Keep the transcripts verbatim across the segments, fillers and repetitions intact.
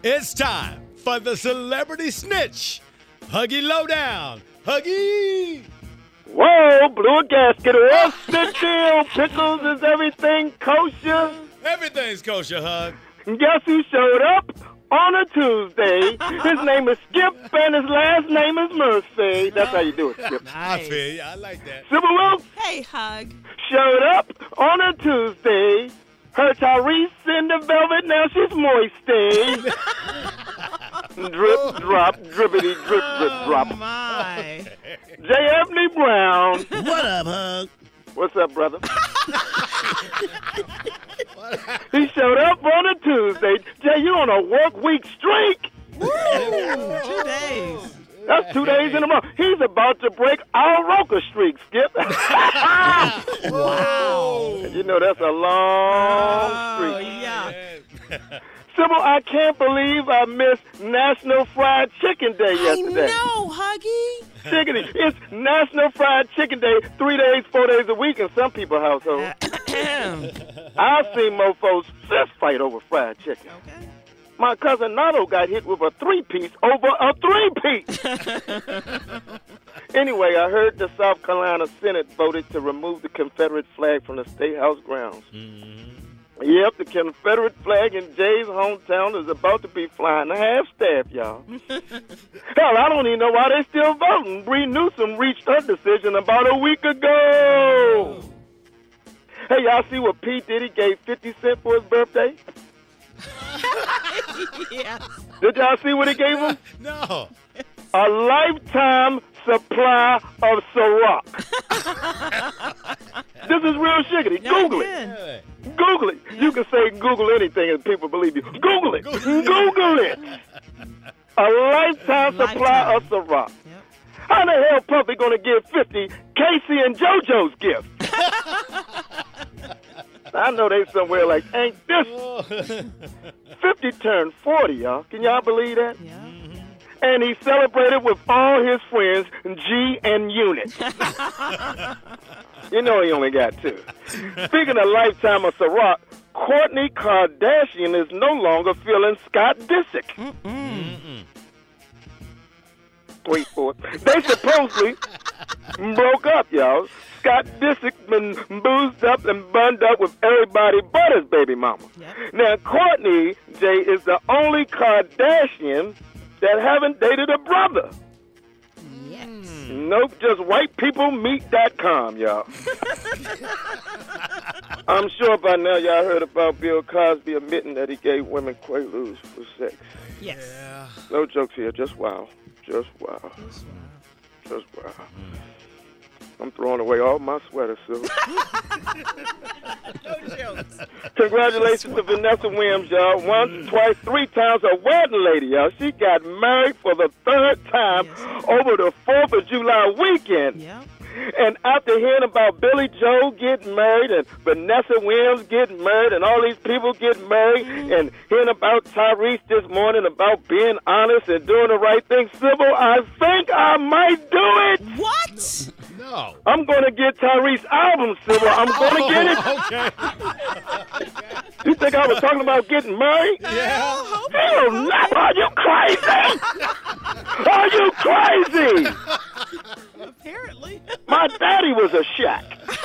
It's time for the Celebrity Snitch. Huggy Lowdown. Huggy! Whoa, blew a gasket. What's the deal? Pickles, is everything kosher? Everything's kosher, Hug. Guess who showed up on a Tuesday? His name is Skip and his last name is Murphy. That's how you do it, Skip. I feel you. I like that. Sybil Wilkes Hey, Hug. showed up on a Tuesday. Her Tyrese in the velvet, now she's moisty. Drip, drop, drippity, drip, drip, drop. Oh, my. J. Anthony Brown. What up, Hug? What's up, brother? He showed up on a Tuesday. Jay, you on a work week streak? Woo! Two days. That's two days in a row. He's about to break our Roker streak, Skip. Wow. You know that's a long Oh, streak. yeah. Sybil, I can't believe I missed National Fried Chicken Day I yesterday. know, Huggy. Chickeny. It's National Fried Chicken Day three days, four days a week in some people's households. I've seen mofos fist fight over fried chicken. Okay. My cousin Nato got hit with a three-piece over a three-piece. Anyway, I heard the South Carolina Senate voted to remove the Confederate flag from the State House grounds. Mm-hmm. Yep, the Confederate flag in Jay's hometown is about to be flying a half-staff, y'all. Hell, I don't even know why they still voting. Bree Newsom reached her decision about a week ago. Hey, y'all see what P. Diddy gave fifty cents for his birthday? Yeah. Did y'all see what he gave him? No. A lifetime supply of Ciroc. This is real shiggity. Yeah, Google I it. did. Hey. Google it. You can say Google anything and people believe you. Google it. Google it. A lifetime supply of Ciroc. Yep. How the hell Puffy gonna give fifty Casey and JoJo's gift? I know they somewhere like, ain't this fifty turned forty, y'all. Can y'all believe that? Yeah. And he celebrated with all his friends, G and Unit. You know he only got two. Speaking of lifetime of Ciroc, Kourtney Kardashian is no longer feeling Scott Disick. Mm-mm. Wait for it. They supposedly broke up, y'all. Scott Disick been boozed up and bunned up with everybody but his baby mama. Yep. Now, Kourtney, Jay, is the only Kardashian that haven't dated a brother. Yes. Nope, just white people meet dot com, y'all. I'm sure by now y'all heard about Bill Cosby admitting that he gave women Quaaludes for sex. Yes. Yeah. No jokes here, just wow. Just wow. Yes. Just wow. I'm throwing away all my sweaters, Sue. No jokes. Congratulations to Vanessa Williams, y'all. Once, twice, three times a wedding lady, y'all. She got married for the third time Yes. over the fourth of July weekend. Yep. And after hearing about Billy Joel getting married and Vanessa Williams getting married and all these people getting married and hearing about Tyrese this morning about being honest and doing the right thing, Sybil, I think I might do it. What? No. I'm going to get Tyrese album, Sybil. I'm going to get it. Okay. You think I was talking about getting married? Yeah. Hell no. Are you crazy? Are you crazy? Apparently. My daddy was a shack.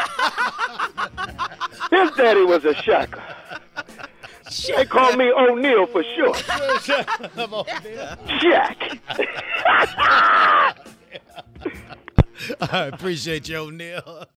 His daddy was a shacker. They call me O'Neal for short. Shack. I appreciate you, O'Neal.